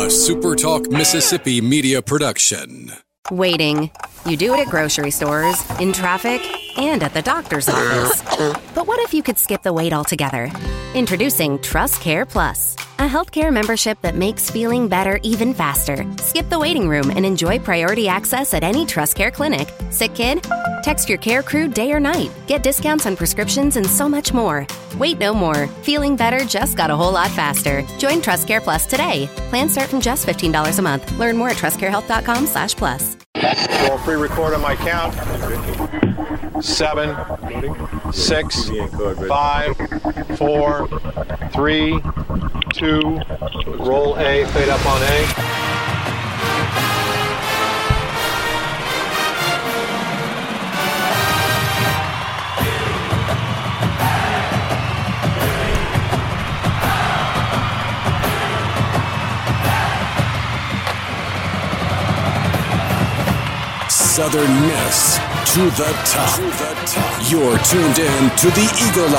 SuperTalk Mississippi media production. Waiting. You do it at grocery stores, in traffic, and at the doctor's office. But what if you could skip the wait altogether? Introducing TrustCare Plus, a healthcare membership that makes feeling better even faster. Skip the waiting room and enjoy priority access at any TrustCare clinic. Sick kid? Text your care crew day or night. Get discounts on prescriptions and so much more. Wait no more. Feeling better just got a whole lot faster. Join TrustCare Plus today. Plans start from just $15 a month. Learn more at trustcarehealth.com/plus. We'll pre-record on my count. 7, 6, 5, 4, 3, 2, roll A, fade up on A. Southern Miss to the top. You're tuned in to the Eagle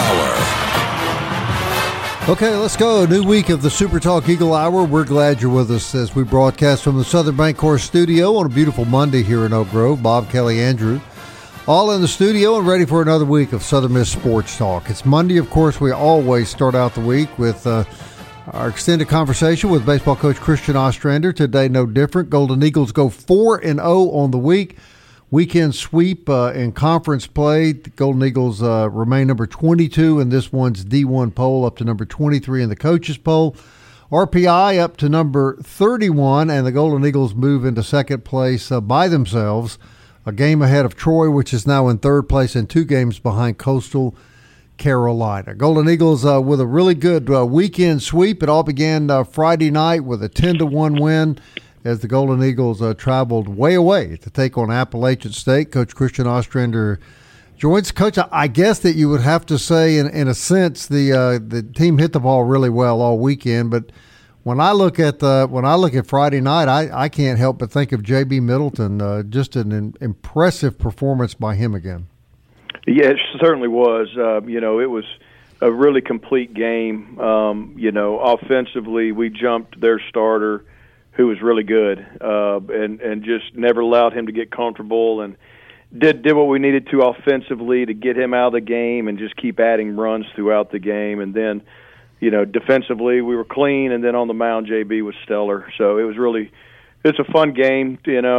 Hour. Okay, let's go. A new week of the Super Talk Eagle Hour. We're glad you're with us as we broadcast from the Southern Bancorp studio on a beautiful Monday here in Oak Grove. Bob, Kelly, Andrew, all in the studio and ready for another week of Southern Miss Sports Talk. It's Monday, of course. We always start out the week with our extended conversation with baseball coach Christian Ostrander. Today, no different. Golden Eagles go 4-0 on the week. Weekend sweep in conference play. The Golden Eagles remain number 22 in this one's D1 poll, up to number 23 in the coaches poll. RPI up to number 31, and the Golden Eagles move into second place by themselves, a game ahead of Troy, which is now in third place, and 2 games behind Coastal Carolina. Golden Eagles with a really good weekend sweep. It all began Friday night with a 10-1 win as the Golden Eagles traveled way away to take on Appalachian State. Coach Christian Ostrander joins. Coach, I guess that you would have to say, in a sense, the team hit the ball really well all weekend. But when I look at Friday night, I can't help but think of J.B. Middleton. Just an impressive performance by him again. Yeah, it certainly was. It was a really complete game. Offensively, we jumped their starter, who was really good, and just never allowed him to get comfortable, and did what we needed to offensively to get him out of the game and just keep adding runs throughout the game. And then, defensively we were clean, and then on the mound JB was stellar. So it's a fun game,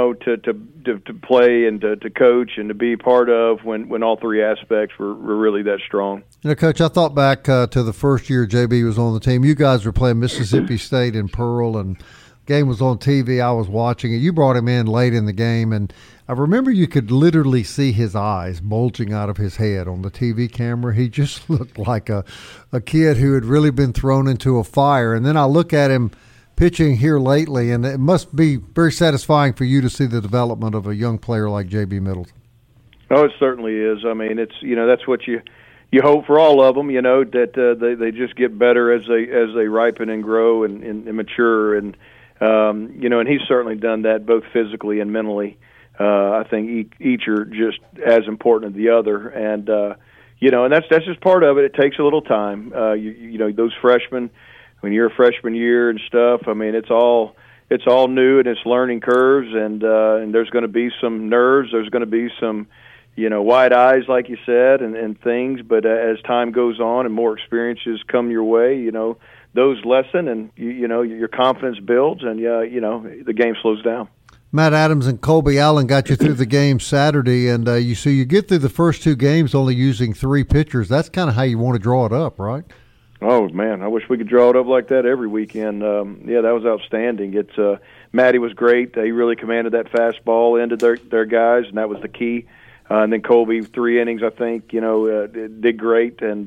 to play and to coach and to be part of when all three aspects were really that strong. Coach, I thought back to the first year JB was on the team. You guys were playing Mississippi State in Pearl, and game was on TV. I was watching it. You brought him in late in the game, and I remember you could literally see his eyes bulging out of his head on the TV camera. He just looked like a kid who had really been thrown into a fire. And then I look at him pitching here lately, and it must be very satisfying for you to see the development of a young player like J.B. Middleton. Oh, it certainly is. I mean, it's that's what you hope for all of them. That they just get better as they ripen and grow and mature, and and he's certainly done that both physically and mentally. I think each are just as important as the other, and and that's just part of it. It takes a little time. Those freshmen, when you're a freshman year and stuff, I mean, it's all new and it's learning curves, and there's going to be some nerves. There's going to be some, wide eyes, like you said, and things. But as time goes on and more experiences come your way, those lessen, and your confidence builds, and the game slows down. Matt Adams and Colby Allen got you through the game Saturday, and you get through the first 2 games only using 3 pitchers. That's kind of how you want to draw it up, right? Oh man, I wish we could draw it up like that every weekend. That was outstanding. Matty was great. He really commanded that fastball into their guys, and that was the key. And then Colby, 3 innings, I think, did great, and.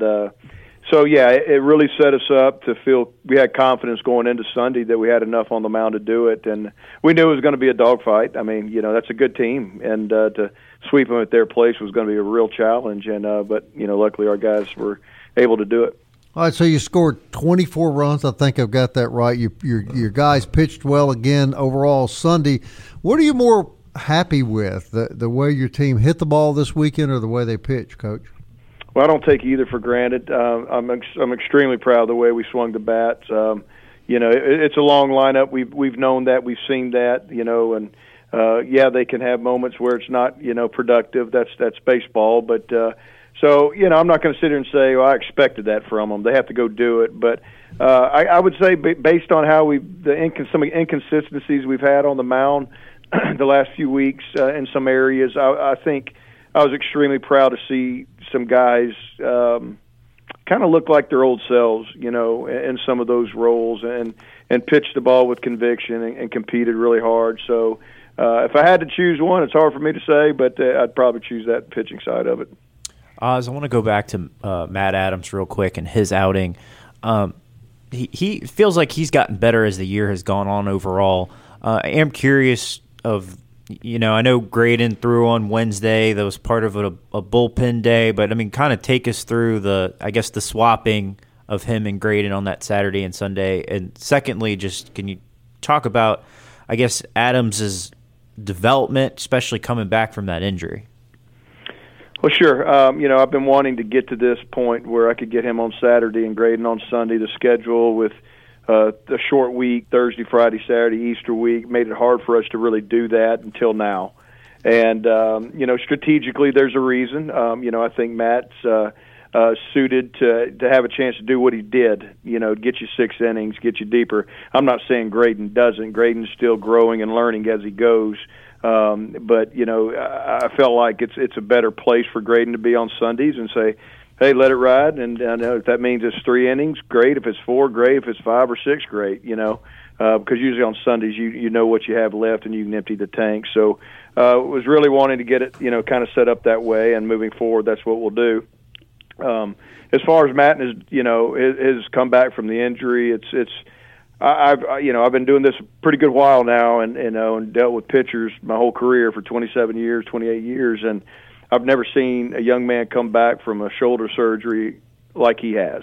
It really set us up to feel we had confidence going into Sunday that we had enough on the mound to do it, and we knew it was going to be a dogfight. I mean, that's a good team, and to sweep them at their place was going to be a real challenge. And but luckily our guys were able to do it. All right, so you scored 24 runs. I think I've got that right. Your guys pitched well again overall Sunday. What are you more happy with, the way your team hit the ball this weekend or the way they pitched, Coach? Well, I don't take either for granted. I'm extremely proud of the way we swung the bats. it's a long lineup. We've known that, we've seen that, and they can have moments where it's not, productive. That's baseball, but so I'm not going to sit here and say, well, I expected that from them. They have to go do it, but I would say based on how some of the inconsistencies we've had on the mound the last few weeks in some areas, I think I was extremely proud to see some guys kind of look like their old selves, in some of those roles and pitched the ball with conviction and competed really hard. So if I had to choose one, it's hard for me to say, but I'd probably choose that pitching side of it. Oz, I want to go back to Matt Adams real quick and his outing. He feels like he's gotten better as the year has gone on overall. I am curious of, I know Graydon threw on Wednesday. That was part of a bullpen day, but kind of take us through the swapping of him and Graydon on that Saturday and Sunday. And secondly, just can you talk about, Adams's development, especially coming back from that injury? Well, sure. I've been wanting to get to this point where I could get him on Saturday and Graydon on Sunday. The schedule with the short week, Thursday, Friday, Saturday, Easter week, made it hard for us to really do that until now. And, strategically there's a reason. I think Matt's suited to have a chance to do what he did, get you 6 innings, get you deeper. I'm not saying Graydon doesn't. Graydon's still growing and learning as he goes. But I felt like it's a better place for Graydon to be on Sundays and say, hey, let it ride. And I know if that means it's 3 innings, great. If it's 4, great. If it's 5 or 6, great. Because usually on Sundays you know what you have left and you can empty the tank. So was really wanting to get it kind of set up that way, and moving forward that's what we'll do. As far as Matt and his comeback from the injury, I've been doing this a pretty good while now, and dealt with pitchers my whole career for 27 years, 28 years, and I've never seen a young man come back from a shoulder surgery like he has,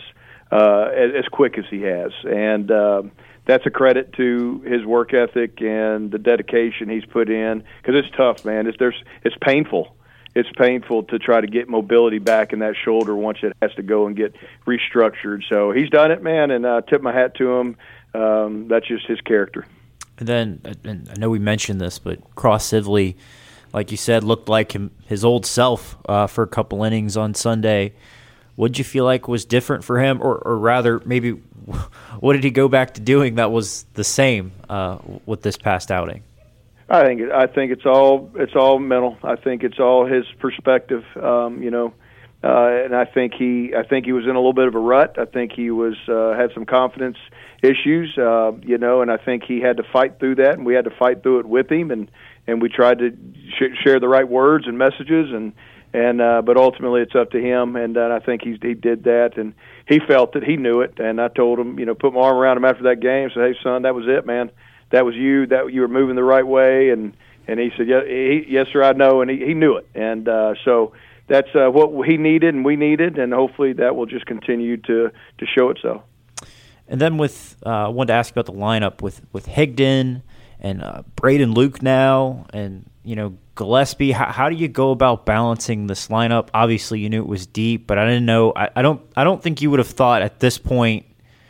as quick as he has, and that's a credit to his work ethic and the dedication he's put in, because it's tough, man. It's painful. It's painful to try to get mobility back in that shoulder once it has to go and get restructured. So he's done it, man, and I tip my hat to him. That's just his character. And then, and I know we mentioned this, but Cross Sibley, like you said, looked like his old self for a couple innings on Sunday. What did you feel like was different for him, or rather, maybe what did he go back to doing that was the same with this past outing? I think it's all mental. I think it's all his perspective. And I think he was in a little bit of a rut. I think he had some confidence issues, and I think he had to fight through that, and we had to fight through it with him, and we tried to share the right words and messages, but ultimately it's up to him, and I think he did that, and he felt it, he knew it, and I told him, put my arm around him after that game, said, hey son, that was it, man, that was you, that you were moving the right way, and he said, yes sir, I know, and he knew it, and so that's what he needed and we needed, and hopefully that will just continue to show itself. And then I wanted to ask about the lineup with Higdon and Braden Luke now, and Gillespie. How do you go about balancing this lineup? Obviously, you knew it was deep, but I didn't know. I don't think you would have thought at this point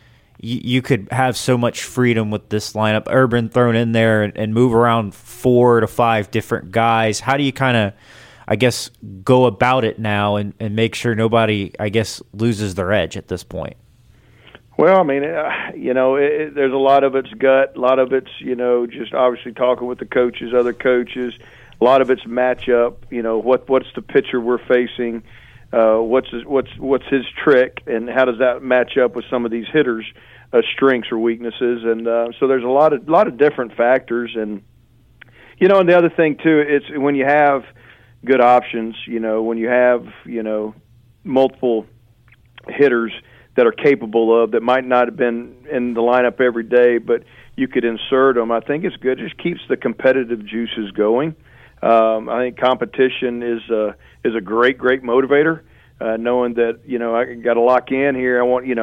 you could have so much freedom with this lineup. Urban thrown in there and move around 4 to 5 different guys. How do you kind of, go about it now and make sure nobody, loses their edge at this point? Well, I mean, there's a lot of it's gut, a lot of it's, just obviously talking with the coaches, other coaches. A lot of it's matchup. What's the pitcher we're facing? What's his trick, and how does that match up with some of these hitters' strengths or weaknesses? And so there's a lot of different factors. And and the other thing too, it's when you have good options. When you have multiple hitters that are capable of, that might not have been in the lineup every day, but you could insert them. I think it's good. It just keeps the competitive juices going. I think competition is a great motivator. Knowing that I got to lock in here, I want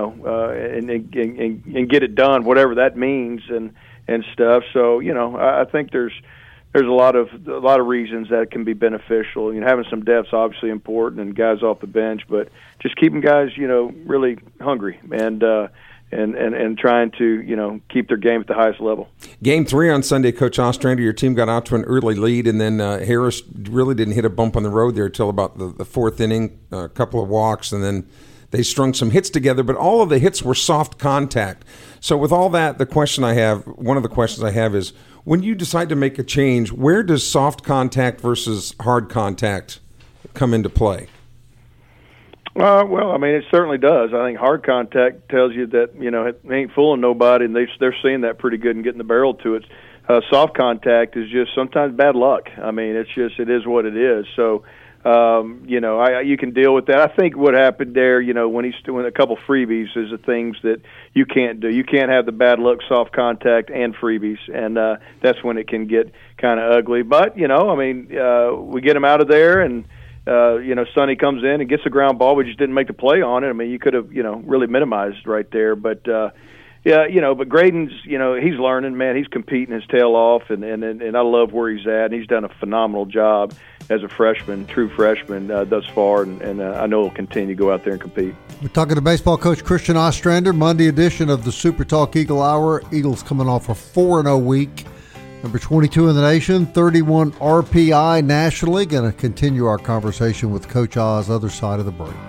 and get it done, whatever that means, and stuff. So I think there's a lot of reasons that it can be beneficial. Having some depth's obviously important, and guys off the bench, but just keeping guys really hungry and trying to keep their game at the highest level. Game 3 on Sunday, Coach Ostrander, your team got out to an early lead, and then Harris really didn't hit a bump on the road there until about the fourth inning, a couple of walks, and then they strung some hits together, but all of the hits were soft contact. So with all that, one of the questions I have is, when you decide to make a change, where does soft contact versus hard contact come into play? Well, I mean, it certainly does. I think hard contact tells you that, it ain't fooling nobody, and they're seeing that pretty good and getting the barrel to it. Soft contact is just sometimes bad luck. I mean, it is what it is. So, you can deal with that. I think what happened there, when he's doing a couple freebies is the things that you can't do. You can't have the bad luck, soft contact, and freebies, and that's when it can get kind of ugly. But, we get him out of there, and Sonny comes in and gets a ground ball. We just didn't make the play on it. I mean, you could have, really minimized right there. But, but Graydon's, he's learning, man. He's competing his tail off, and I love where he's at. And he's done a phenomenal job as a freshman, true freshman, thus far. And I know he'll continue to go out there and compete. We're talking to baseball coach Christian Ostrander, Monday edition of the Super Talk Eagle Hour. Eagles coming off a 4-0 week. Number 22 in the nation, 31 RPI nationally. Going to continue our conversation with Coach Oz, other side of the break.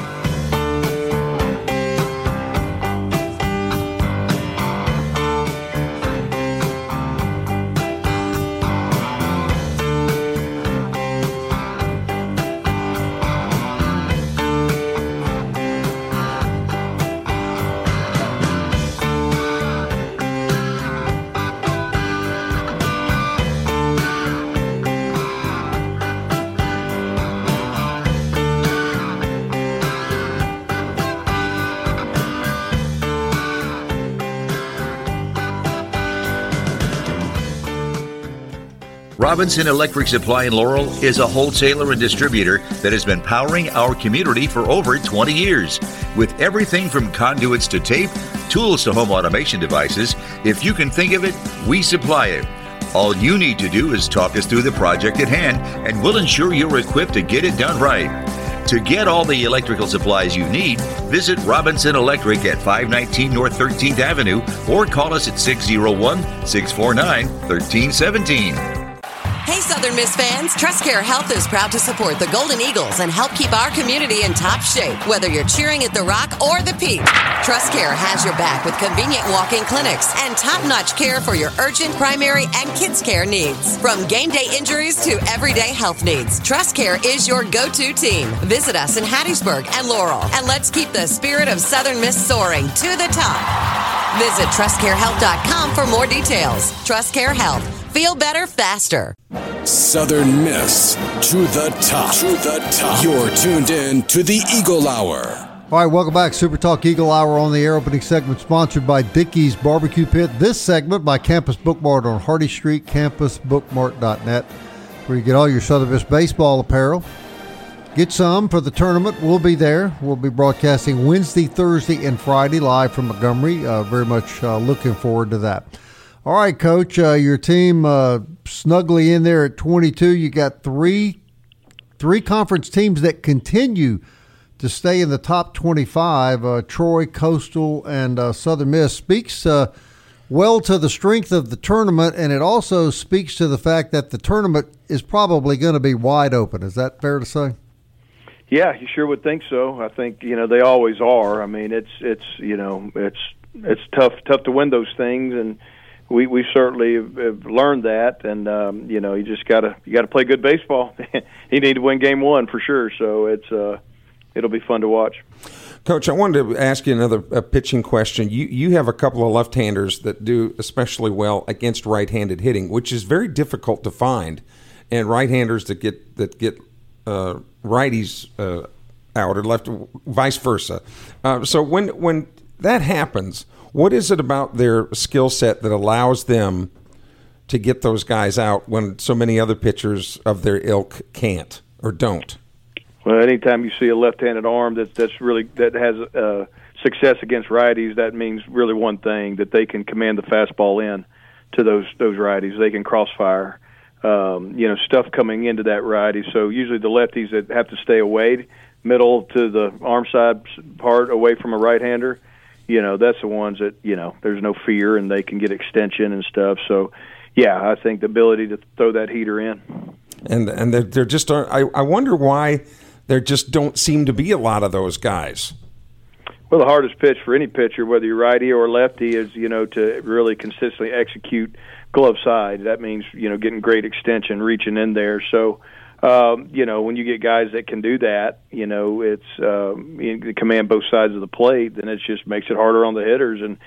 Robinson Electric Supply in Laurel is a wholesaler and distributor that has been powering our community for over 20 years. With everything from conduits to tape, tools to home automation devices, if you can think of it, we supply it. All you need to do is talk us through the project at hand, and we'll ensure you're equipped to get it done right. To get all the electrical supplies you need, visit Robinson Electric at 519 North 13th Avenue or call us at 601-649-1317. Hey, Southern Miss fans, TrustCare Health is proud to support the Golden Eagles and help keep our community in top shape, whether you're cheering at the Rock or the Peak. TrustCare has your back with convenient walk-in clinics and top-notch care for your urgent, primary, and kids' care needs. From game day injuries to everyday health needs, TrustCare is your go-to team. Visit us in Hattiesburg and Laurel, and let's keep the spirit of Southern Miss soaring to the top. Visit TrustCareHealth.com for more details. TrustCare Health. Feel better faster. Southern Miss to the top. To the top. You're tuned in to the Eagle Hour. All right, welcome back. Super Talk Eagle Hour on the air. Opening segment sponsored by Dickey's Barbecue Pit. This segment by Campus Bookmart on Hardy Street, campusbookmart.net, where you get all your Southern Miss baseball apparel. Get some for the tournament. We'll be there. We'll be broadcasting Wednesday, Thursday, and Friday live from Montgomery. Very much looking forward to that. All right, Coach, your team snugly in there at 22. You got three conference teams that continue to stay in the top 25. Troy, Coastal, and Southern Miss. Speaks well to the strength of the tournament, and it also speaks to the fact that the tournament is probably going to be wide open. Is that fair to say? Yeah, you sure would think so. I think they always are. I mean, it's tough to win those things, and we certainly have learned that. And you just gotta play good baseball. You need to win game one for sure. So it'll be fun to watch. Coach, I wanted to ask you another pitching question. You have a couple of left-handers that do especially well against right-handed hitting, which is very difficult to find, and right-handers that get righties out or left, vice versa. So when that happens, what is it about their skill set that allows them to get those guys out when so many other pitchers of their ilk can't or don't? Well, anytime you see a left-handed arm that has success against righties, that means really one thing, that they can command the fastball in to those righties. They can crossfire, stuff coming into that righty. So usually the lefties that have to stay away, middle to the arm side part away from a right-hander, that's the ones that, there's no fear and they can get extension and stuff. So, yeah, I think the ability to throw that heater in. And there just aren't. I wonder why there just don't seem to be a lot of those guys. Well, the hardest pitch for any pitcher, whether you're righty or lefty, is, to really consistently execute glove side. That means, getting great extension, reaching in there. So, when you get guys that can do that, it's you command both sides of the plate, then it just makes it harder on the hitters. And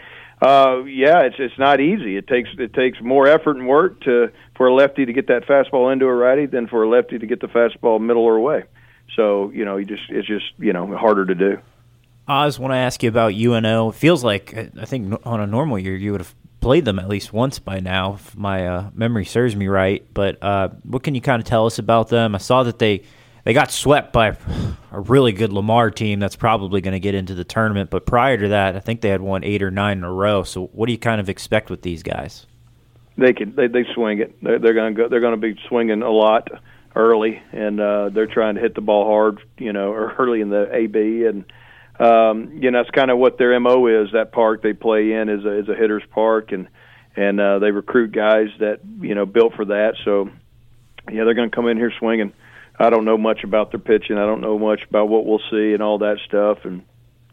it's not easy. It takes more effort and work for a lefty to get that fastball into a righty than for a lefty to get the fastball middle or away. So it's just harder to do. Oz, when I ask you about UNO, it feels like I think on a normal year you would have played them at least once by now, if my memory serves me right. But what can you kind of tell us about them? I saw that they got swept by a really good Lamar team that's probably going to get into the tournament. But prior to that, I think they had won 8 or 9 in a row. So what do you kind of expect with these guys? They swing it. They're going to go. They're going to be swinging a lot early, and they're trying to hit the ball hard, or early in the AB, and that's kind of what their MO is. That park they play in is a hitter's park, and they recruit guys that built for that. So they're going to come in here swinging. I don't know much about their pitching. I don't know much about what we'll see and all that stuff, and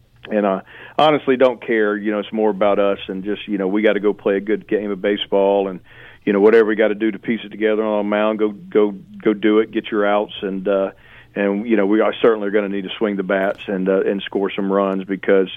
I honestly don't care. It's more about us, and just we got to go play a good game of baseball, and whatever we got to do to piece it together on a mound, go do it, get your outs, and we are certainly going to need to swing the bats and score some runs, because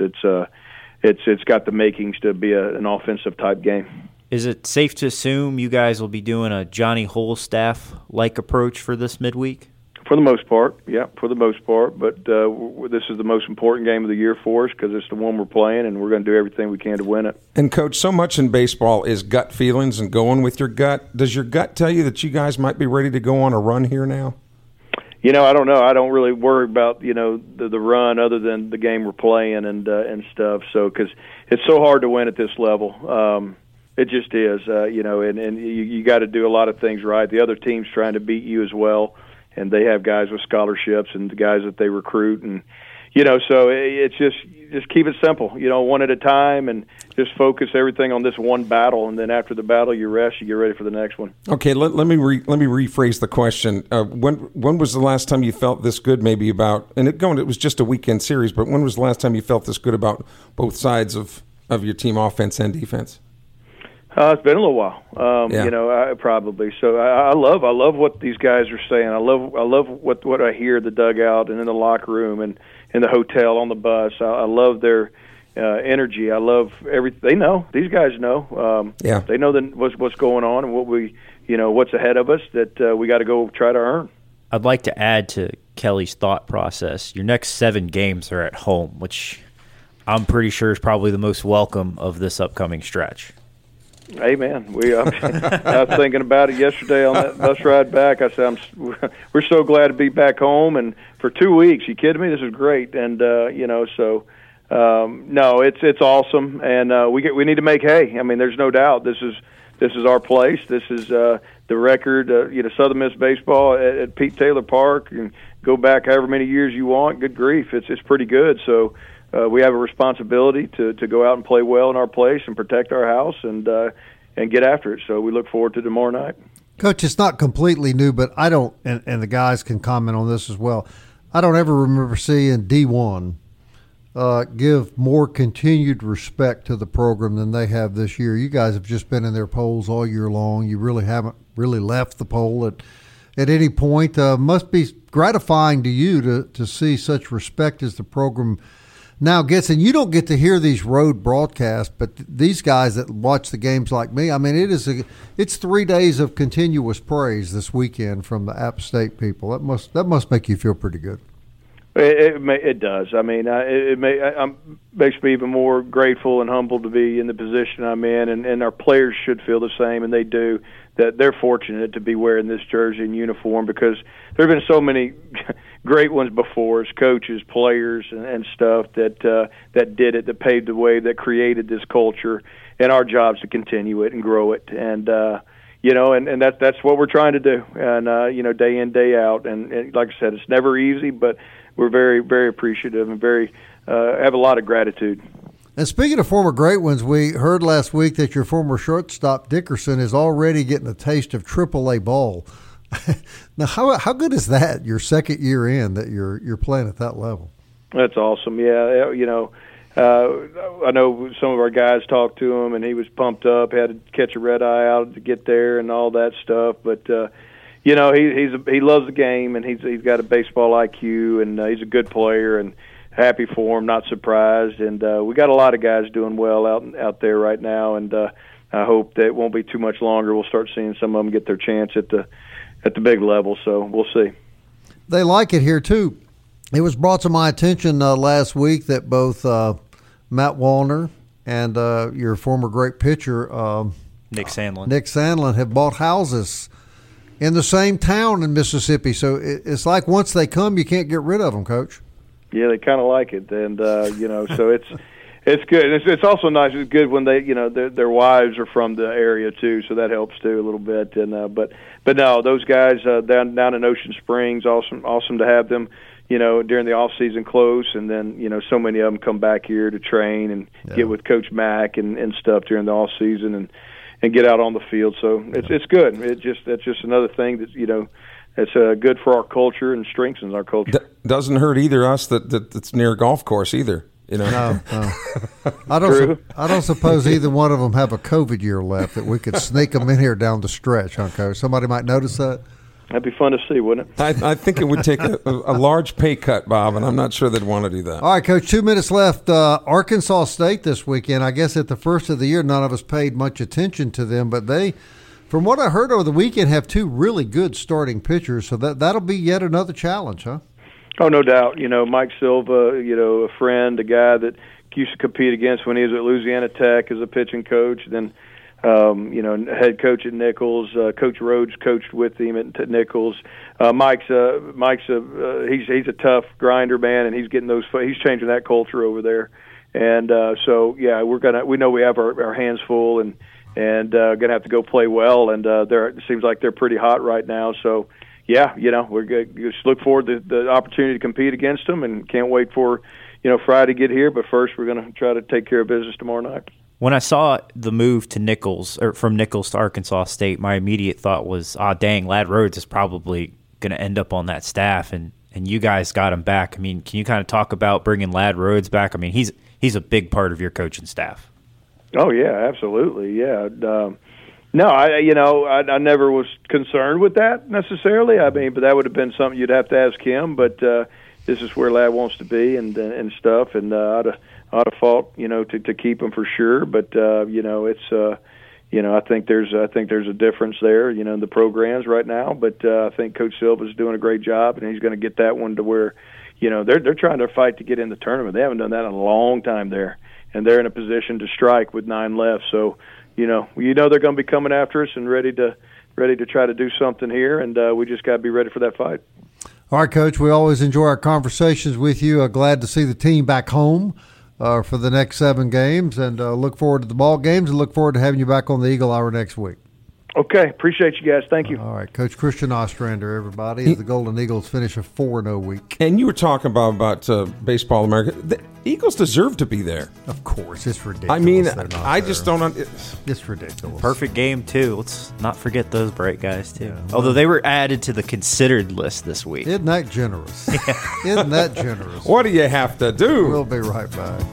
it's got the makings to be an offensive type game. Is it safe to assume you guys will be doing a Johnny Holstaff-like approach for this midweek? For the most part, yeah, for the most part. But this is the most important game of the year for us, because it's the one we're playing, and we're going to do everything we can to win it. And, Coach, so much in baseball is gut feelings and going with your gut. Does your gut tell you that you guys might be ready to go on a run here now? I don't know. I don't really worry about the run, other than the game we're playing and stuff. So, because it's so hard to win at this level, it just is. And you got to do a lot of things right. The other team's trying to beat you as well, and they have guys with scholarships and the guys that they recruit, and so it's just keep it simple. One at a time, and just focus everything on this one battle, and then after the battle, you rest, you get ready for the next one. Okay, let me rephrase the question. When was the last time you felt this good? Maybe about, and it was just a weekend series, but when was the last time you felt this good about both sides of your team, offense and defense? It's been a little while, probably. So I love what these guys are saying. I love what I hear in the dugout and in the locker room and in the hotel, on the bus. I love their energy. I love everything. They know. These guys know. They know what's going on and what's ahead of us that we got to go try to earn. I'd like to add to Kelly's thought process. Your next 7 games are at home, which I'm pretty sure is probably the most welcome of this upcoming stretch. Hey, man, I was thinking about it yesterday on that bus ride back. I said, we're so glad to be back home, and for 2 weeks. You kidding me? This is great, and no, it's awesome, and we need to make hay. I mean, there's no doubt. This is our place. This is the record. Southern Miss baseball at Pete Taylor Park, and go back however many years you want. Good grief, it's pretty good. So. We have a responsibility to go out and play well in our place and protect our house and get after it. So we look forward to tomorrow night. Coach, it's not completely new, but I don't, and the guys can comment on this as well, I don't ever remember seeing D1 give more continued respect to the program than they have this year. You guys have just been in their polls all year long. You really haven't really left the poll at any point. Must be gratifying to you to see such respect as the program now gets, and you don't get to hear these road broadcasts, but these guys that watch the games like me, I mean, it's 3 days of continuous praise this weekend from the App State people. That must make you feel pretty good. It does. I mean, it makes me even more grateful and humbled to be in the position I'm in, and our players should feel the same, and they do. That they're fortunate to be wearing this jersey and uniform, because there have been so many great ones before us, coaches, players, and stuff that did it, that paved the way, that created this culture, and our job's to continue it and grow it, and and that's what we're trying to do, and day in, day out, and like I said, it's never easy, but we're very, very appreciative and very have a lot of gratitude. And speaking of former great ones, we heard last week that your former shortstop Dickerson is already getting a taste of AAA ball. Now, how good is that? Your second year in that you're playing at that level. That's awesome. Yeah, you know, I know some of our guys talked to him, and he was pumped up. Had to catch a red eye out to get there and all that stuff. But you know, he loves the game, and he's got a baseball IQ, and he's a good player, and happy for him. Not surprised. And we got a lot of guys doing well out there right now, and I hope that it won't be too much longer. We'll start seeing some of them get their chance at the big level, so we'll see. They like it here, too. It was brought to my attention last week that both Matt Wallner and your former great pitcher, Nick Sandlin, have bought houses in the same town in Mississippi. So it's like once they come, you can't get rid of them, Coach. Yeah, they kind of like it, and you know, so it's good. It's also nice. It's good when they, you know, their wives are from the area too, so that helps too a little bit. And but no, those guys down in Ocean Springs, awesome to have them, you know, during the off season close, and then, you know, so many of them come back here to train and get with Coach Mack and stuff during the off season and get out on the field. So it's good. That's just another thing that, you know, it's good for our culture and strengthens our culture. Doesn't hurt either us that it's near a golf course either. You know? No. I don't suppose either one of them have a COVID year left that we could sneak them in here down the stretch, huh, Coach? Somebody might notice that. That'd be fun to see, wouldn't it? I think it would take a large pay cut, Bob, and I'm not sure they'd want to do that. All right, Coach, 2 minutes left. Arkansas State this weekend. I guess at the first of the year, none of us paid much attention to them, but they, from what I heard over the weekend, have two really good starting pitchers, so that'll be yet another challenge, huh? Oh, no doubt. You know, Mike Silva, you know, a friend, a guy that used to compete against when he was at Louisiana Tech as a pitching coach. Then, you know, head coach at Nichols. Coach Rhodes coached with him at Nichols. Mike's he's a tough grinder, man, and he's getting he's changing that culture over there. And so, yeah, we know we have our hands full and gonna have to go play well. And it seems like they're pretty hot right now. So. Yeah, you know, we're good. Just look forward to the opportunity to compete against them, and can't wait for, you know, Friday to get here. But first, we're going to try to take care of business tomorrow night. When I saw the move to Nichols, or from Nichols to Arkansas State, my immediate thought was, dang, Ladd Rhodes is probably going to end up on that staff, and you guys got him back. I mean, can you kind of talk about bringing Ladd Rhodes back? I mean, he's a big part of your coaching staff. Oh yeah, absolutely, yeah. No, I never was concerned with that necessarily. I mean, but that would have been something you'd have to ask him. But this is where Ladd wants to be and stuff. And I'd have fought, you know, to keep him for sure. But you know, it's you know, I think there's a difference there, you know, in the programs right now. But I think Coach Silva's doing a great job, and he's going to get that one to where, you know, they're trying to fight to get in the tournament. They haven't done that in a long time there, and they're in a position to strike with 9 left. So. You know they're going to be coming after us and ready to try to do something here, and we just got to be ready for that fight. All right, Coach, we always enjoy our conversations with you. Glad to see the team back home for the next 7 games, and look forward to the ball games, and look forward to having you back on the Eagle Hour next week. Okay, appreciate you guys. Thank you. All right, Coach Christian Ostrander, everybody, as the Golden Eagles finish a 4-0 week. And you were talking about Baseball America. The Eagles deserve to be there. Of course, it's ridiculous. I mean, I just don't. It's ridiculous. Perfect game too. Let's not forget those bright guys too. Yeah, although they were added to the considered list this week. Isn't that generous? Isn't that generous? What do you have to do? We'll be right back.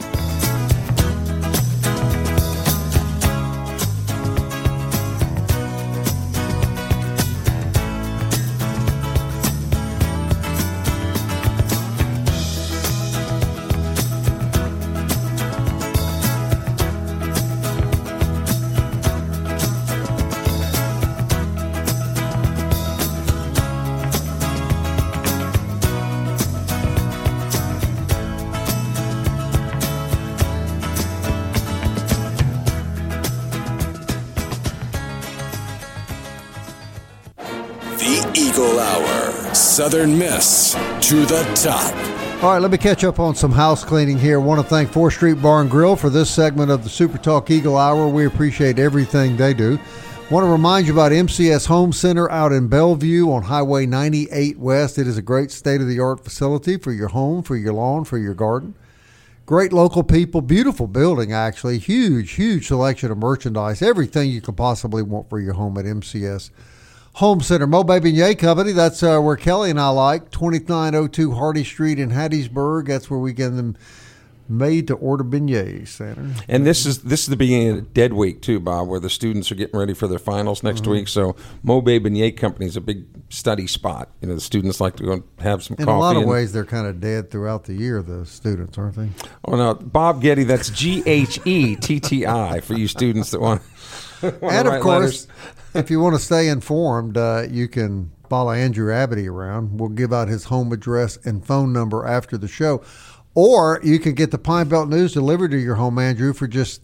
Eagle Hour. Southern Miss to the top. All right, let me catch up on some house cleaning here. I want to thank 4th Street Bar and Grill for this segment of the Super Talk Eagle Hour. We appreciate everything they do. Want to remind you about MCS Home Center out in Bellevue on Highway 98 West. It is a great state-of-the-art facility for your home, for your lawn, for your garden. Great local people, beautiful building, actually. Huge selection of merchandise. Everything you could possibly want for your home at MCS Home Center. Mo Baby and Yay Company, that's where Kelly and I like. 2902 Hardy Street in Hattiesburg. That's where we get them made-to-order beignets, Santa. And this is the beginning of Dead Week, too, Bob, where the students are getting ready for their finals next week. So Mo Baby and Yay Company is a big study spot. You know, the students like to go and have some coffee. In a lot of ways, they're kind of dead throughout the year, the students, aren't they? Oh, no, Bob Getty, that's GHETTI for you students that want and, of course, if you want to stay informed, you can follow Andrew Abity around. We'll give out his home address and phone number after the show. Or you can get the Pine Belt News delivered to your home, Andrew, for just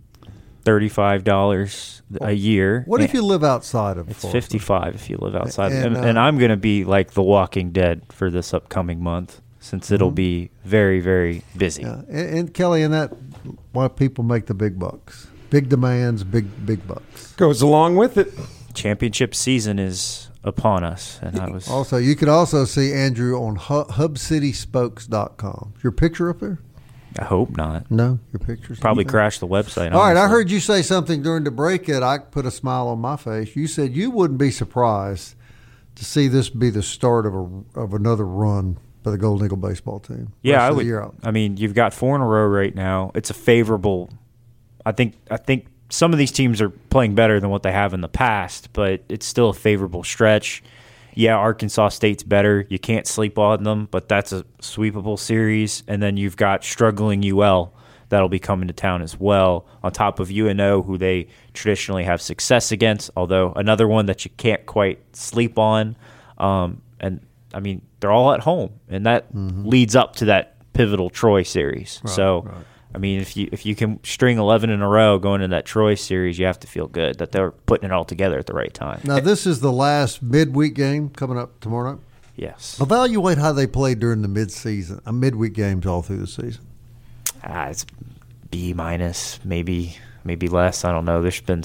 $35 a year. What if you live outside of It's Florida? $55 if you live outside. And I'm going to be like The Walking Dead for this upcoming month, since it'll be very, very busy. Yeah. And Kelly, and that why people make the big bucks. Big demands, big bucks. Goes along with it. Championship season is upon us, and I was also. You could also see Andrew on hubcityspokes.com. Is your picture up there? I hope not. No, your picture's probably not crashed the website. All right, I honestly. heard you say something during the break that I put a smile on my face. You said you wouldn't be surprised to see this be the start of another run by the Golden Eagle baseball team. Yeah, I Rest of the would. year out. I mean, you've got 4 in a row right now. It's a favorable. I think some of these teams are playing better than what they have in the past, but it's still a favorable stretch. Yeah, Arkansas State's better. You can't sleep on them, but that's a sweepable series. And then you've got struggling UL that'll be coming to town as well, on top of UNO, who they traditionally have success against, although another one that you can't quite sleep on. And, I mean, they're all at home, and that leads up to that pivotal Troy series. Right. I mean, if you can string 11 in a row going into that Troy series, you have to feel good that they're putting it all together at the right time. Now, this is the last midweek game coming up tomorrow night. Yes. Evaluate how they played during the midweek games all through the season. It's B-, maybe less. I don't know. There's been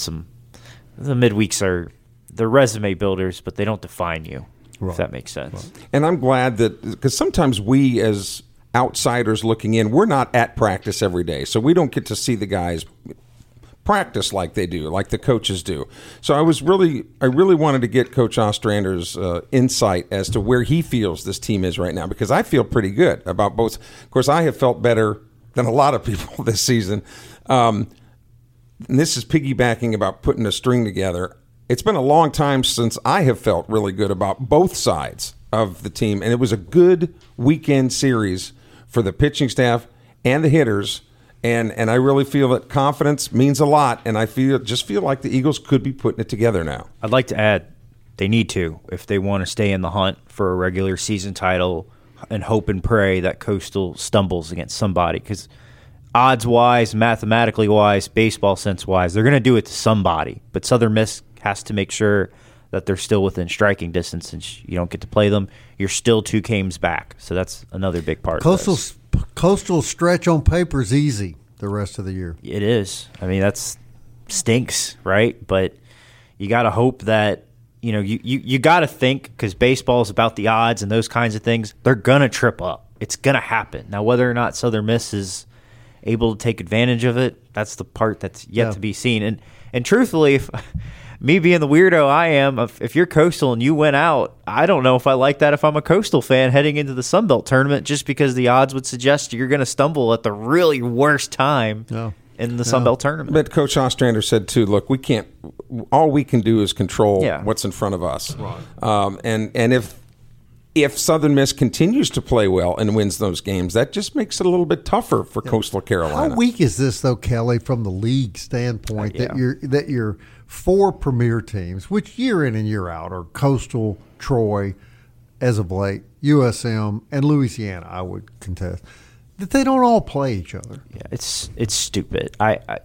the midweeks they're resume builders, but they don't define you, if that makes sense. Right. And I'm glad that, because sometimes we as outsiders looking in, we're not at practice every day, so we don't get to see the guys practice like they do, like the coaches do. So I really wanted to get Coach Ostrander's insight as to where he feels this team is right now, because I feel pretty good about both. Of course, I have felt better than a lot of people this season. And this is piggybacking about putting a string together. It's been a long time since I have felt really good about both sides of the team, and it was a good weekend series for the pitching staff and the hitters, and I really feel that confidence means a lot, and I feel like the Eagles could be putting it together now. I'd like to add they need to, if they want to stay in the hunt for a regular season title, and hope and pray that Coastal stumbles against somebody, because odds-wise, mathematically-wise, baseball sense-wise, they're going to do it to somebody, but Southern Miss has to make sure that they're still within striking distance, since you don't get to play them. You're still 2 games back, so that's another big part of this. Coastal stretch on paper is easy the rest of the year. It is. I mean, that's stinks, right? But you got to hope that, you got to think, because baseball is about the odds and those kinds of things, they're going to trip up. It's going to happen. Now, whether or not Southern Miss is able to take advantage of it, that's the part that's yet to be seen. And truthfully, if me being the weirdo I am, if you're Coastal and you went out, I don't know if I like that if I'm a Coastal fan heading into the Sun Belt tournament, just because the odds would suggest you're going to stumble at the really worst time in the Sun Belt tournament. But Coach Ostrander said, too, look, all we can do is control what's in front of us. Right. And if Southern Miss continues to play well and wins those games, that just makes it a little bit tougher for Coastal Carolina. How weak is this, though, Kelly, from the league standpoint, that you're 4 premier teams, which year in and year out are Coastal, Troy, as of late, USM, and Louisiana, I would contest, that they don't all play each other. Yeah, it's stupid.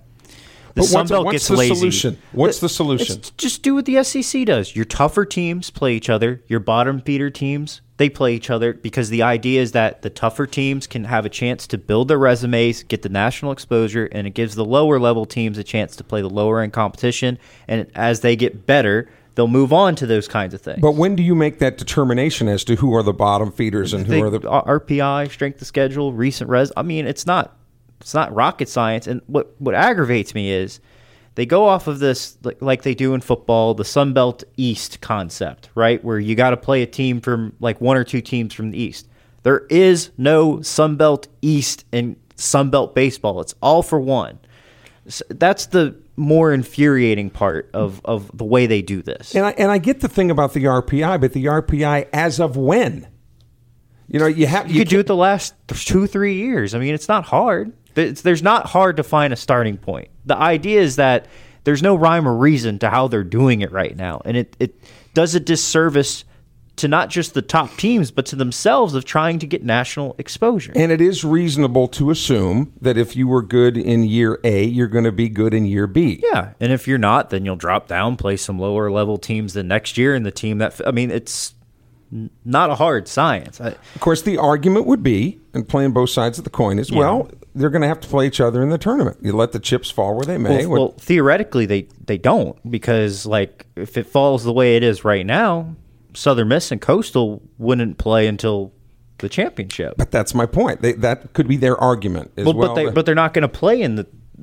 The But Sun Belt gets lazy. Solution? What's the solution? Just do what the SEC does. Your tougher teams play each other. Your bottom feeder teams, they play each other, because the idea is that the tougher teams can have a chance to build their resumes, get the national exposure, and it gives the lower level teams a chance to play the lower end competition. And as they get better, they'll move on to those kinds of things. But when do you make that determination as to who are the bottom feeders and who are the RPI, strength of schedule, recent I mean, it's not It's not rocket science. And what aggravates me is they go off of this, like they do in football, the Sun Belt East concept, right? Where you got to play a team from like one or two teams from the East. There is no Sun Belt East in Sun Belt baseball. It's all for one. So that's the more infuriating part of the way they do this. And I get the thing about the RPI, but the RPI as of when? You could do it the last 2-3 years. I mean, it's not hard. There's not hard to find a starting point. The idea is that there's no rhyme or reason to how they're doing it right now. And it does a disservice to not just the top teams, but to themselves of trying to get national exposure. And it is reasonable to assume that if you were good in year A, you're going to be good in year B. Yeah, and if you're not, then you'll drop down, play some lower level teams the next year, and the team that, I mean, it's not a hard science. Of course, the argument would be, and playing both sides of the coin is, well, they're going to have to play each other in the tournament. You let the chips fall where they may. Well, theoretically, they don't, because like if it falls the way it is right now, Southern Miss and Coastal wouldn't play until the championship. But that's my point. That could be their argument as well. But they're not going to play in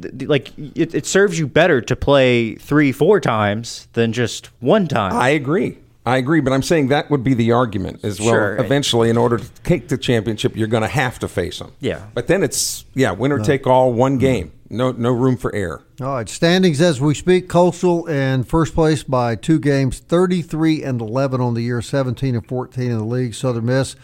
it serves you better to play 3-4 times than just one time. I agree, but I'm saying that would be the argument as well. Sure. Eventually, in order to take the championship, you're going to have to face them. Yeah. But then it's, winner take all, one game. No room for error. All right, standings as we speak. Coastal in first place by 2 games, 33-11 on the year, 17-14 in the league. Southern Miss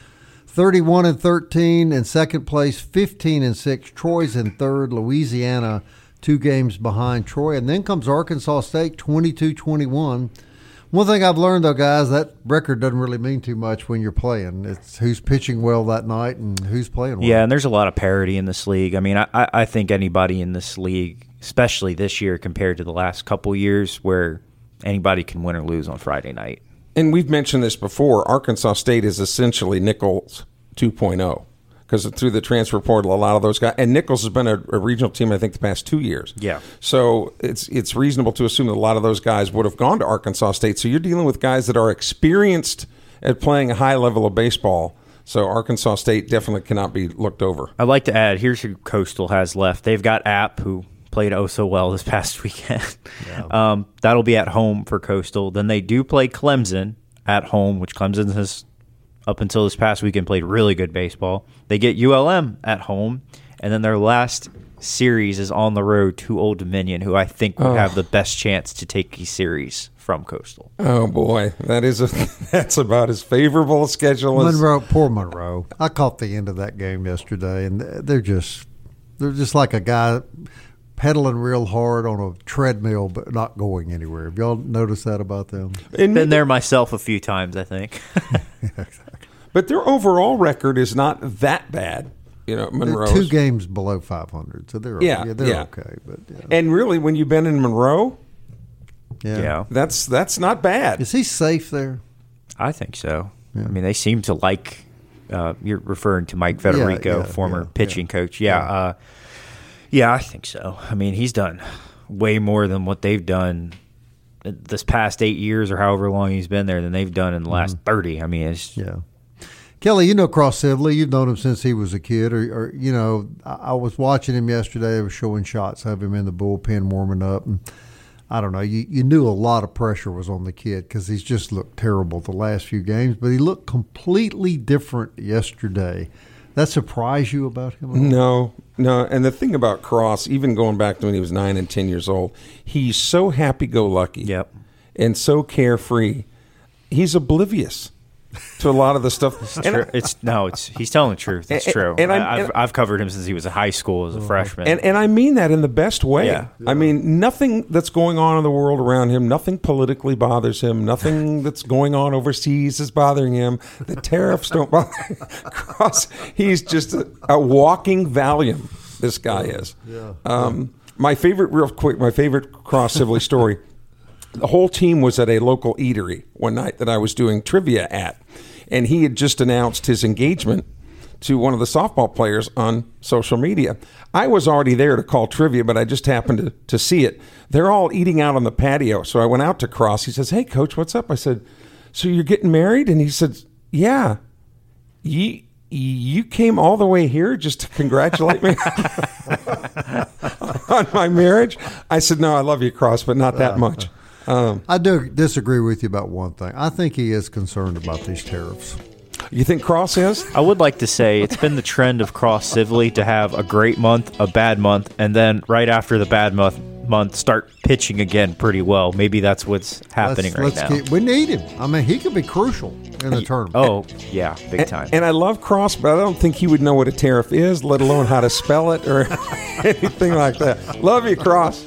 31-13 in second place, 15-6. Troy's in third. Louisiana 2 games behind Troy, and then comes Arkansas State 22-21. One thing I've learned, though, guys, that record doesn't really mean too much when you're playing. It's who's pitching well that night and who's playing well. Yeah, and there's a lot of parity in this league. I mean, I think anybody in this league, especially this year compared to the last couple years, where anybody can win or lose on Friday night. And we've mentioned this before. Arkansas State is essentially Nichols 2.0. Because through the transfer portal, a lot of those guys, and Nichols has been a regional team, I think, the past 2 years. Yeah. So it's reasonable to assume that a lot of those guys would have gone to Arkansas State. So you're dealing with guys that are experienced at playing a high level of baseball. So Arkansas State definitely cannot be looked over. I'd like to add, here's who Coastal has left. They've got App, who played oh so well this past weekend. Yeah. That'll be at home for Coastal. Then they do play Clemson at home, which Clemson has, up until this past weekend, played really good baseball. They get ULM at home, and then their last series is on the road to Old Dominion, who I think would have the best chance to take a series from Coastal. Oh boy, that's about as favorable a schedule as Monroe. Poor Monroe. I caught the end of that game yesterday, and they're just like a guy pedaling real hard on a treadmill but not going anywhere. Have y'all noticed that about them? Been there myself a few times, I think. Exactly. But their overall record is not that bad. Monroe. They're 2 games below 500, so they're okay. But and really, when you've been in Monroe, that's not bad. Is he safe there? I think so. Yeah. I mean, they seem to like. You're referring to Mike Federico, former pitching coach. Yeah, I think so. I mean, he's done way more than what they've done this past 8 years or however long he's been there than they've done in the last 30. I mean, it's Kelly, you know Cross Sibley. You've known him since he was a kid. Or I was watching him yesterday. They were showing shots of him in the bullpen warming up. And I don't know. You knew a lot of pressure was on the kid because he's just looked terrible the last few games. But he looked completely different yesterday. That surprised you about him? No. And the thing about Cross, even going back to when he was 9 and 10 years old, he's so happy-go-lucky. Yep. And so carefree. He's oblivious to a lot of the stuff. He's telling the truth. It's true. And I've covered him since he was in high school as a freshman. And I mean that in the best way. Yeah. I mean, nothing that's going on in the world around him, nothing politically bothers him, nothing that's going on overseas is bothering him. The tariffs don't bother him. Cross, he's just a walking Valium, this guy is. Yeah. My favorite Cross Sibley story, the whole team was at a local eatery one night that I was doing trivia at, and he had just announced his engagement to one of the softball players on social media. I was already there to call trivia, but I just happened to see it. They're all eating out on the patio, so I went out to Cross. He says, "Hey, Coach, what's up?" I said, "So you're getting married?" And he said, "Yeah." you came all the way here just to congratulate me on my marriage? I said, no, I love you, Cross, but not that much. I do disagree with you about one thing. I think he is concerned about these tariffs. You think Cross is? I would like to say it's been the trend of Cross Sibley to have a great month, a bad month, and then right after the bad month start pitching again pretty well. Maybe that's what's happening right now. We need him. I mean, he could be crucial in the tournament. Oh, yeah, big time. And I love Cross, but I don't think he would know what a tariff is, let alone how to spell it or anything like that. Love you, Cross.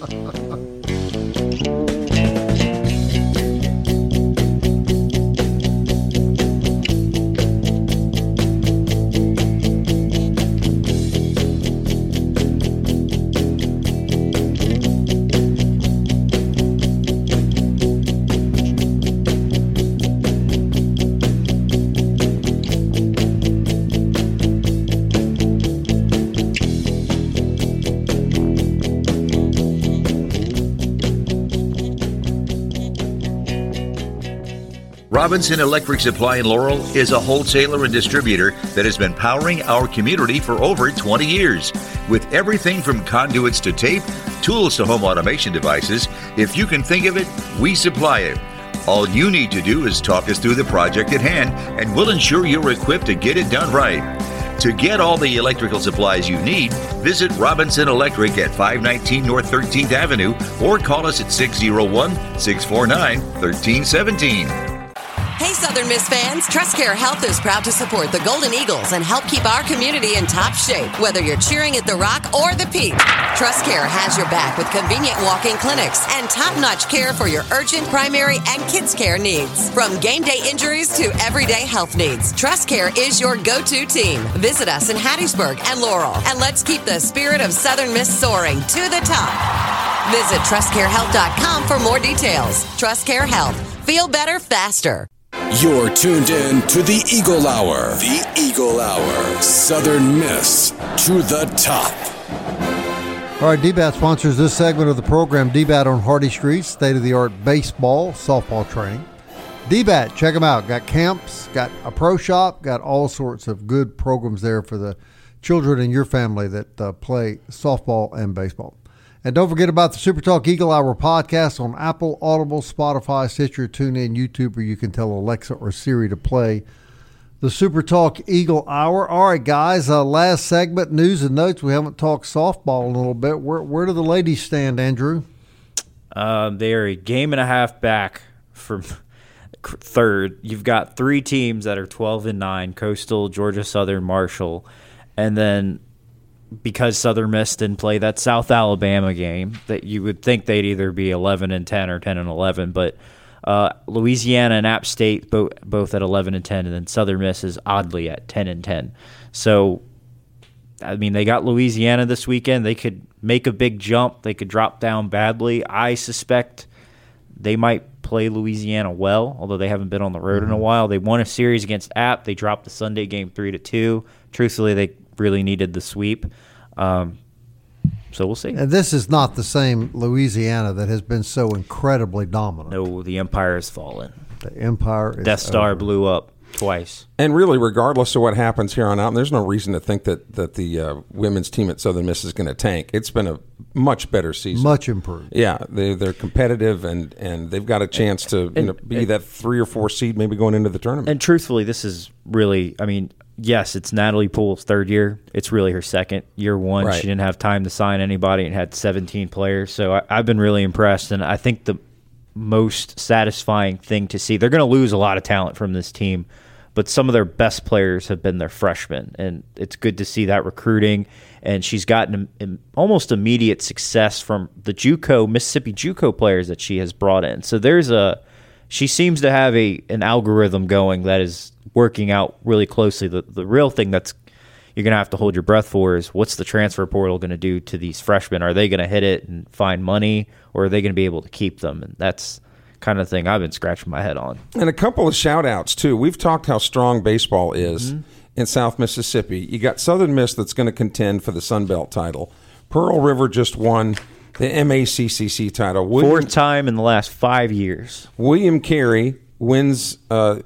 Robinson Electric Supply in Laurel is a wholesaler and distributor that has been powering our community for over 20 years. With everything from conduits to tape, tools to home automation devices, if you can think of it, we supply it. All you need to do is talk us through the project at hand, and we'll ensure you're equipped to get it done right. To get all the electrical supplies you need, visit Robinson Electric at 519 North 13th Avenue or call us at 601-649-1317. Hey, Southern Miss fans, TrustCare Health is proud to support the Golden Eagles and help keep our community in top shape, whether you're cheering at the Rock or the Peak. TrustCare has your back with convenient walk-in clinics and top-notch care for your urgent, primary, and kids' care needs. From game day injuries to everyday health needs, TrustCare is your go-to team. Visit us in Hattiesburg and Laurel, and let's keep the spirit of Southern Miss soaring to the top. Visit TrustCareHealth.com for more details. TrustCare Health. Feel better faster. You're tuned in to the Eagle Hour. The Eagle Hour. Southern Miss to the top. All right, DBAT sponsors this segment of the program. DBAT on Hardy Street, state-of-the-art baseball, softball training. DBAT, check them out. Got camps, got a pro shop, got all sorts of good programs there for the children in your family that play softball and baseball. And don't forget about the Super Talk Eagle Hour podcast on Apple, Audible, Spotify, Stitcher, TuneIn, YouTube, or you can tell Alexa or Siri to play the Super Talk Eagle Hour. All right, guys, last segment, news and notes. We haven't talked softball in a little bit. Where do the ladies stand, Andrew? They are a game and a half back from third. You've got three teams that are 12-9, Coastal, Georgia Southern, Marshall, and then because Southern Miss didn't play that South Alabama game, that you would think they'd either be 11-10 or 10-11, but Louisiana and App State both at 11-10, and then Southern Miss is oddly at 10-10. So, I mean, they got Louisiana this weekend. They could make a big jump. They could drop down badly. I suspect they might play Louisiana well, although they haven't been on the road in a while. They won a series against App. They dropped the Sunday game 3-2. Truthfully, they really needed the sweep. So we'll see. And this is not the same Louisiana that has been so incredibly dominant. No, the Empire has fallen. The Empire is Death Star over. blew up twice. And really, regardless of what happens here on out, there's no reason to think that the women's team at Southern Miss is going to tank. It's been a much better season. Much improved. Yeah, they're competitive, and they've got a chance to be that 3 or 4 seed maybe going into the tournament. And truthfully, this is really, I mean, yes, it's Natalie Poole's third year. It's really her second. Year one, Right. She didn't have time to sign anybody and had 17 players. So I've been really impressed, and I think the most satisfying thing to see, they're going to lose a lot of talent from this team, but some of their best players have been their freshmen, and it's good to see that recruiting. And she's gotten almost immediate success from the JUCO, Mississippi JUCO players that she has brought in. So she seems to have an algorithm going that is working out really closely. The real thing that's you're going to have to hold your breath for is what's the transfer portal going to do to these freshmen? Are they going to hit it and find money, or are they going to be able to keep them? And that's kind of thing I've been scratching my head on. And a couple of shout-outs, too. We've talked how strong baseball is in South Mississippi. You got Southern Miss that's going to contend for the Sun Belt title. Pearl River just won the MACCC title. Fourth time in the last 5 years. William Carey wins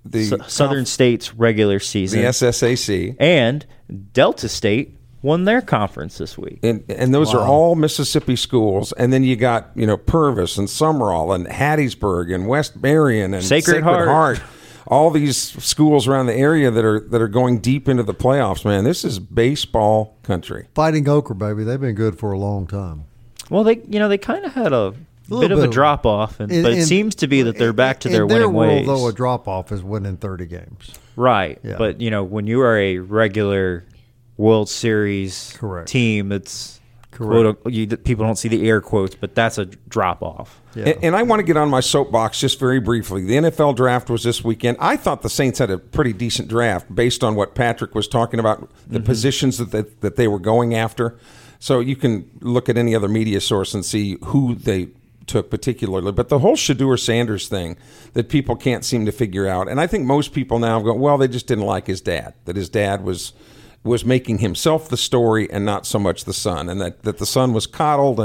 Southern State's regular season, the SSAC, and Delta State won their conference this week. And those are all Mississippi schools. And then you got, Purvis and Summerall and Hattiesburg and West Marion and Sacred Heart. All these schools around the area that are going deep into the playoffs, man. This is baseball country. Fighting Ochre, baby. They've been good for a long time. Well, they kind of had a bit of a drop off, but it seems to be that they're back to their winning ways. In their world, though, a drop off is winning 30 games. Right. Yeah. But when you are a regular World Series team, it's quote, people don't see the air quotes, but that's a drop off. Yeah. And I want to get on my soapbox just very briefly. The NFL draft was this weekend. I thought the Saints had a pretty decent draft based on what Patrick was talking about, the positions that they were going after. So you can look at any other media source and see who they took particularly. But the whole Shedeur Sanders thing that people can't seem to figure out, and I think most people now go, well, they just didn't like his dad, that his dad was making himself the story and not so much the son, and that the son was coddled.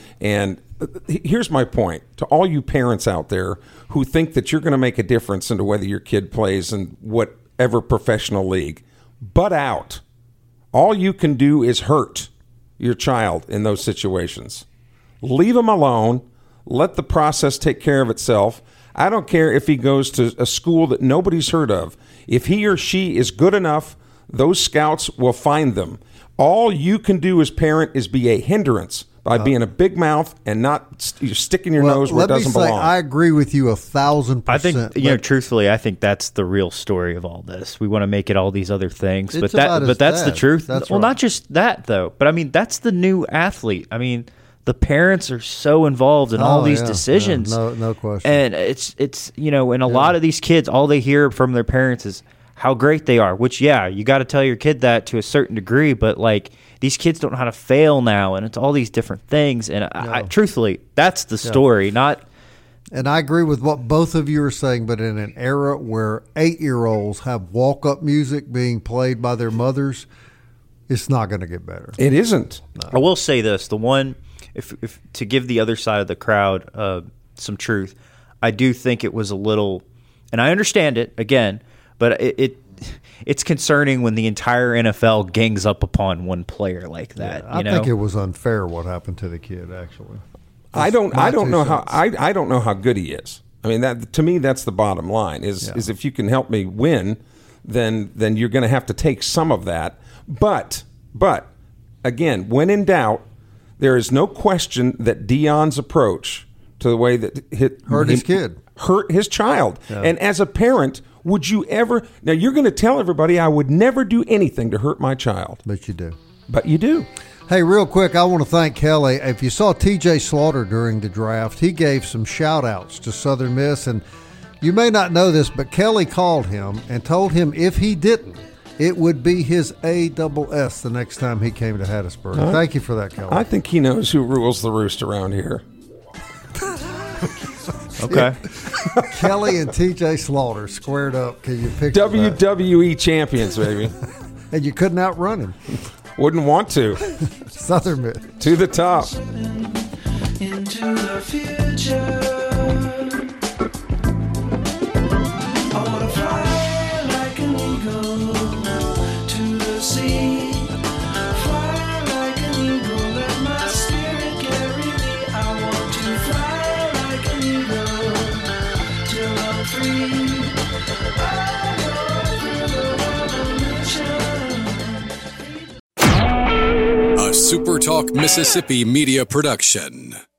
And here's my point to all you parents out there who think that you're going to make a difference into whether your kid plays in whatever professional league. Butt out. All you can do is hurt your child in those situations. Leave him alone. Let the process take care of itself. I don't care if he goes to a school that nobody's heard of. If he or she is good enough, those scouts will find them. All you can do as parent is be a hindrance by being a big mouth and not sticking your nose where it doesn't belong. I agree with you 1,000%. I think, truthfully, I think that's the real story of all this. We want to make it all these other things, but that's the truth. Not just that though. But I mean, that's the new athlete. I mean, the parents are so involved in all these decisions. Yeah. No question. And it's and a lot of these kids, all they hear from their parents is how great they are, which, you got to tell your kid that to a certain degree, but like these kids don't know how to fail now, and it's all these different things. And I truthfully, that's the story, not. And I agree with what both of you are saying, but in an era where 8-year-olds have walk-up music being played by their mothers, it's not going to get better. It isn't. No. I will say this, the one, if to give the other side of the crowd some truth, I do think it was a little, and I understand it, again, but it's concerning when the entire NFL gangs up upon one player like that. I think it was unfair what happened to the kid. Actually, I don't know how good he is. I mean, that to me, that's the bottom line. Is if you can help me win, then you're going to have to take some of that. But again, when in doubt, there is no question that Deion's approach to the way that hurt his kid, hurt his child, and as a parent. Would you ever? Now, you're going to tell everybody I would never do anything to hurt my child. But you do. But you do. Hey, real quick, I want to thank Kelly. If you saw T.J. Slaughter during the draft, he gave some shout-outs to Southern Miss. And you may not know this, but Kelly called him and told him if he didn't, it would be his ASS the next time he came to Hattiesburg. Thank you for that, Kelly. I think he knows who rules the roost around here. Okay. Kelly and T.J. Slaughter squared up. Can you picture WWE champions, baby. And you couldn't outrun him. Wouldn't want to. Southern Miss. To the top. Into the future. I want to fly like an eagle to the sea. Fly like an eagle, let my spirit carry me. I want to fly like an eagle till I'm free. I go through the revolution. A SuperTalk Mississippi media production.